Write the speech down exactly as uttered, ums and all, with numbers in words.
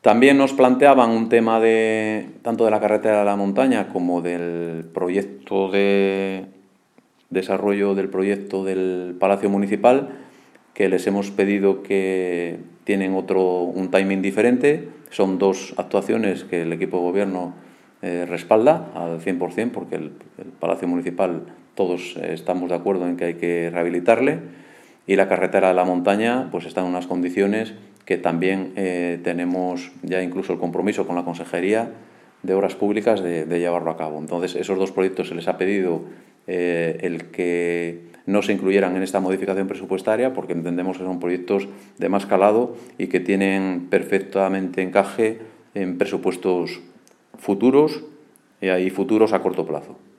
También nos planteaban un tema de tanto de la carretera de la montaña como del proyecto de desarrollo del proyecto del Palacio Municipal, que les hemos pedido que tienen otro un timing diferente. Son dos actuaciones que el equipo de gobierno eh, respalda al cien por cien, porque el, el Palacio Municipal todos eh, estamos de acuerdo en que hay que rehabilitarle, y la carretera de la montaña pues está en unas condiciones que también eh, tenemos ya incluso el compromiso con la Consejería de Obras Públicas de, de llevarlo a cabo. Entonces, esos dos proyectos se les ha pedido eh, el que no se incluyeran en esta modificación presupuestaria, porque entendemos que son proyectos de más calado y que tienen perfectamente encaje en presupuestos futuros y futuros a corto plazo.